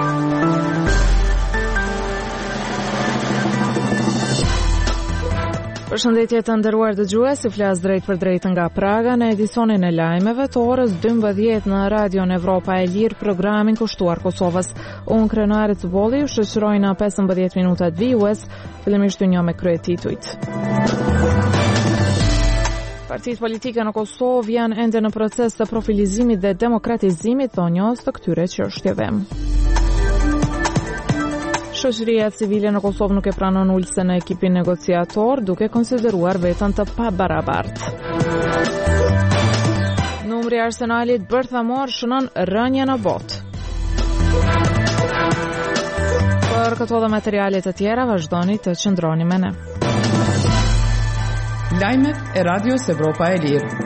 Përshëndetje të nderuar dëgjues, si flas drejt për drejt nga Praga në edicionin e lajmeve të orës 12 në Radion Evropa e Lirë, programin kushtuar Kosovës. Unë Krenari Cuboli ju shoqëroj në 15 minutat vijues, fillimisht një me kryetitujt. Partitë politike në Kosovë janë ende në proces të profilizimit dhe demokratizimit të njës të këtyre çështjeve. Shoqëria civile në Kosovë nuk e pranon ulsen në ekipin negociator, duke konsideruar veten të pabarabartë. Numri i arsenalit bërthamor shënon rënje në botë. Për këto dhe materialet të tjera, vazhdoni të qëndroni me ne. Lajmet e Radios Evropa e Lirë.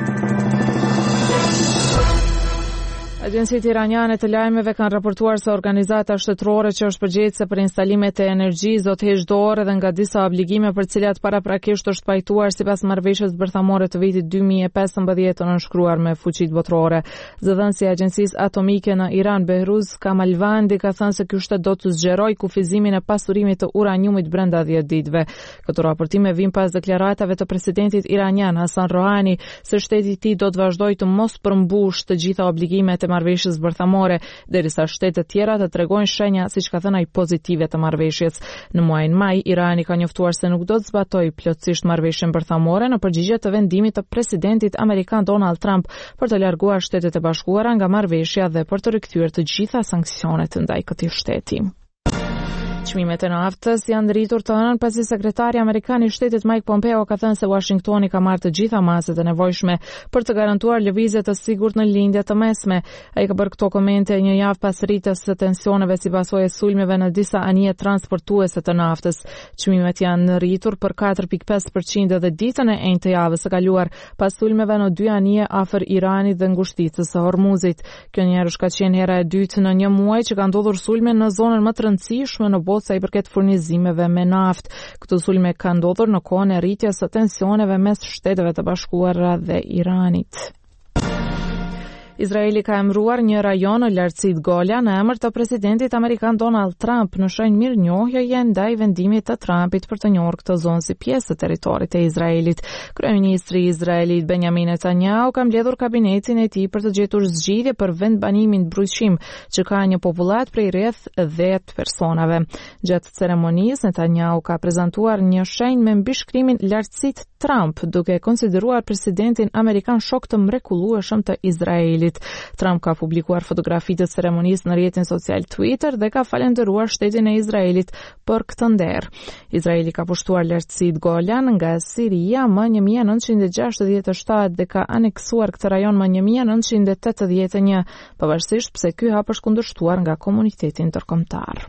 Agjencitë iraniane të lajmeve kanë raportuar se organizata shtetërore që është përgjegjëse për instalimet e energjisë do të heqë dorë edhe nga disa obligime për cilat paraprakisht është pajtuar sipas marrëveshjes bërthamore të vitit 2015 të nënshkruar me fuqitë botërore. Zëdhënësi i Agjencisë Atomike në Iran, Behruz Kamalvandi, ka thënë se ky shtet do të zgjerojë kufizimin e pasurimit të uraniumit brenda 10 ditëve. Këto raportime vijnë pas deklaratave të presidentit iranian Hasan Rohani se shteti i tij do të vazhdojë të mos përmbushë të gjitha obligimet e marrëveshjes bërthamore, derisa shtete të tjera të tregojnë shenja, siç ka thënë ai, pozitive të marrëveshjes. Në muajin maj, Irani ka njoftuar se nuk do të zbatojë plotësisht marrëveshjen bërthamore në përgjigje të vendimit të presidentit amerikan Donald Trump për të larguar Shtetet e Bashkuara nga marrëveshja dhe për të rikthyer të gjitha sanksionet ndaj këtij shteti. Çmimet e naftës janë rritur të hënën pasi sekretari amerikan i shtetit Mike Pompeo ka thënë se Washingtoni ka marrë të gjitha masat e nevojshme për të garantuar lëvizje të sigurt në lindje të mesme. Ai ka bërë këto komente një javë pas rritjes së tensioneve si pasojë e sulmeve në disa anije transportuese të naftës. Çmimet janë rritur për 4.5% edhe ditën e enjtë të javës së kaluar pas sulmeve në dy anije afër Iranit dhe ngushticës së Hormuzit. Kjo njëherë ka qenë hera e dytë në një muaj që ka ndodhur sulme në zonën më të rëndësishme në sa i përket furnizimeve me naftë. Këto sulme kanë ndodhur në kohën e rritjes së tensioneve mes Shteteve të Bashkuara dhe Iranit. Izraeli ka emëruar një rajon në lartësitë Gola në emër të presidentit amerikan Donald Trump në shenjë mirënjohjeje ndaj vendimit të Trumpit për të njohur këtë zonë si pjesë të territorit e Izraelit. Kryeministri i Izraelit Benjamin Netanyahu ka mbledhur kabinetin e tij për të gjetur zgjidhje për vendbanimin ndryshim që ka një popullat prej rreth 10 personave. Gjatë ceremonisë, Netanyahu ka prezantuar një shenjë me mbishkrimin lartësitë Trump, duke konsideruar presidentin amerikan shok të mrekullueshëm të Izraelit. Trump ka publikuar fotografitë të ceremonisë në rrjetin social Twitter dhe ka falendëruar shtetin e Izraelit për këtë nder. Izraeli ka pushtuar lartësitë Golan nga Siria më 1967 dhe ka aneksuar këtë rajon më 1981, pavarësisht pse ky hap është kundërshtuar nga komuniteti ndërkombëtar.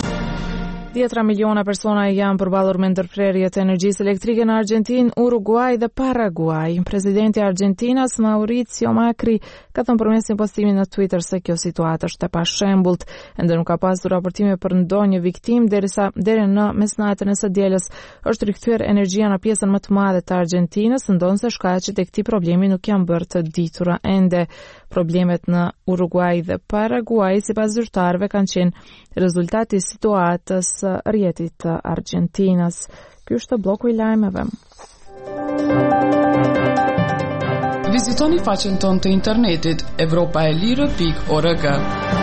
10 miliona persona janë përballur me ndërprerje të energjisë elektrike në Argjentinë, Uruguay dhe Paraguay. Presidenti i Argjentinas, Mauricio Macri, ka thënë përmes një postimi në Twitter se kjo situatë është e pashembullt. Ende nuk ka pasur raportime për ndonjë viktimë, derisa deri në mesnatën e së dielës është rikthyer energjia në pjesën më të madhe të Argjentinës, ndonse shkaqet e këtij problemi nuk janë bërë të ditura ende. Problemet në Uruguay dhe Paraguay, sipas zyrtarëve, kanë qenë rezultati i situatës së rrjetit të Argjentinës. Ky është bloku i lajmeve. Vizitoni faqen tonë të internetit europaelire.org.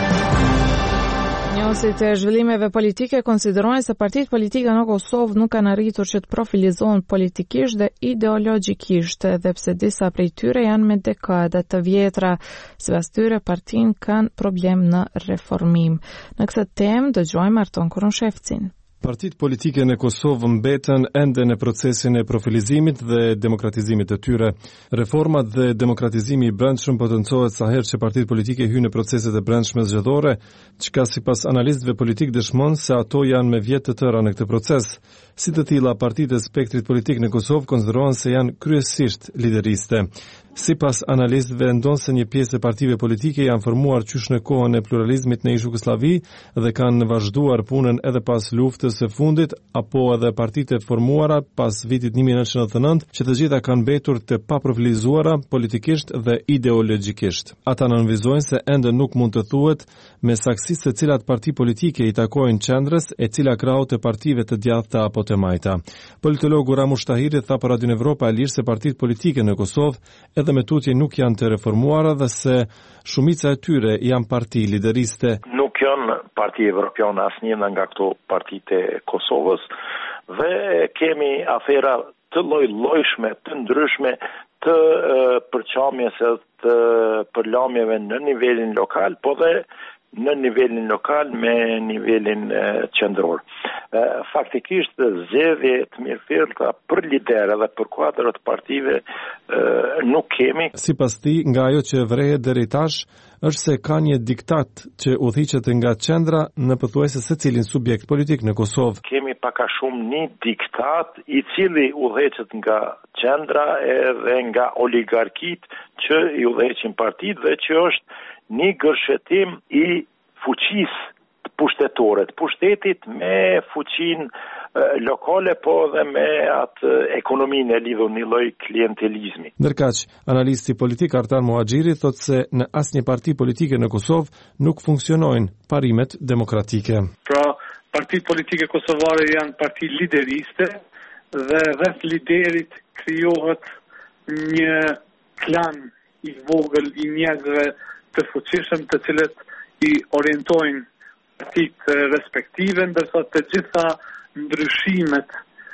Njësit e zhvillimeve politike konsiderojnë se partitë politike në Kosovë nuk kanë arritur që të profilizohen politikisht dhe ideologjikisht, edhe pse disa prej tyre janë me dekada të vjetra. Sipas tyre, partinë kanë problem në reformim. Në këtë temë dëgjojmë Arton Kuronshevcin. Partitë politike në Kosovë mbeten ende në procesin e profilizimit dhe demokratizimit të tyre. Reformat dhe demokratizimi i brendshëm potencohet sa herë që partitë politike hyjnë në proceset e brendshme zgjedhore, çka sipas analistëve politik dëshmon se ato janë me vjet të tëra në këtë proces. Si të tilla, partitë e spektrit politik në Kosovë konsiderohen se janë kryesisht lideriste. Sipas analistëve, ndonse një pjesë e partive politike janë formuar qysh në kohën e pluralizmit në Jugosllavi dhe kanë vazhduar punën edhe pas luftës së fundit apo edhe partitë e formuara pas vitit 1999 që të gjitha kanë mbetur të paprofilizuara politikisht dhe ideologjikisht. Ata nënvizojnë se ende nuk mund të thuhet me saksi se cilat parti politike i takojnë qendrës e cila krau të partive të djathta apo të majta. Politologu Ramush Tahiri tha për Radion Evropa e Lirë se partitë politike në Kosovë edhe me tutje nuk janë të reformuara dhe se shumica e tyre janë parti lideriste. Nuk janë parti evropiane asnjë nga këto partitë e Kosovës dhe kemi afera të lloj-llojshme, të ndryshme të përçamjes së të përlamjeve në nivelin lokal, po dhe në nivelin lokal me nivelin qendror. Faktikisht zgjedhje të mirëfillta për liderë dhe për kuadrat të partive nuk kemi. Sipas tij, nga ajo që vrehet deri tash është se ka një diktat që udhëhiqet nga qendra në pothuajse secilin subjekt politik në Kosovë. Kemi pak a shumë një diktat i cili udhëheqet nga qendra edhe nga oligarkit që i udhëheqin partitë dhe që është një gërshetim i fuqisë pushtetore, të pushtetit me fuqinë lokale, po dhe me atë ekonominë e lidhur një lloj klientelizmi. Ndërkaq, analisti politik Artan Muhaxhiri thotë se në asnjë parti politike në Kosovë nuk funksionojnë parimet demokratike. Pra, partitë politike kosovare janë parti lideriste dhe rreth liderit krijohet një klan i vogël i njerëzve të fuqishëm të cilët i orientojnë partitë respektive, ndërsa të gjitha ndryshimet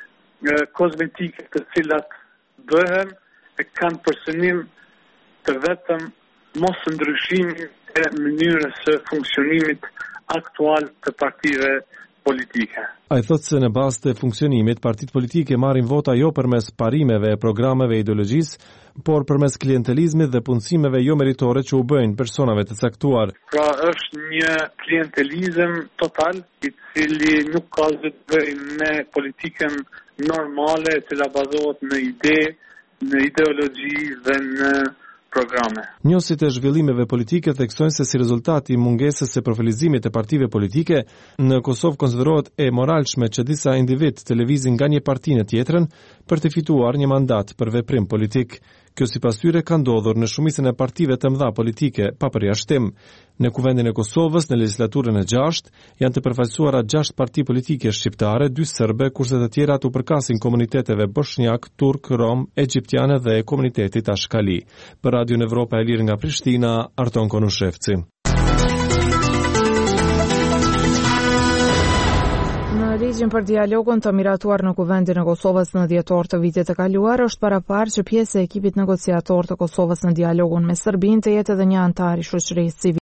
kozmetike të cilat bëhen e kanë për synim të vetëm mos ndryshimin e mënyrës së funksionimit aktual të partive politike. Ai thotë se në bazë të funksionimit, partitë politike marrin vota jo përmes parimeve e programeve ideologjisë, por përmes klientelizmit dhe punësimeve jo meritore që u bëjnë personave të caktuar. Pra është një klientelizëm total i cili nuk ka të bëjë me politikën normale e cila bazohet në ide, në ideologji dhe në programe. Njësit e zhvillimeve politike theksojnë se si rezultati i mungesës së profilizimit të partive politike, në Kosovë konsiderohet e moralshme që disa individ të lëvizin nga një parti në tjetrën për të fituar një mandat për veprim politik. Kjo sipas tyre ka ndodhur në shumicën e partive të mëdha politike pa përjashtim. Në Kuvendin e Kosovës, në legislaturën e 6, janë të përfaqësuara 6 parti politike shqiptare, 2 serbe, kurse të tjerat u përkasin komuniteteve bosnjak, turk, rom, egjiptiane dhe komunitetit ashkali. Për Radion Evropa e Lirë nga Prishtina, Arton Konushevci. Në ligjin për dialogun të miratuar në Kuvendin e Kosovës në dhjetor të vitit të kaluar, është paraparë që pjesë e ekipit negociator të Kosovës në dialogun me Serbinë të jetë edhe një antar i shoqërisë civile.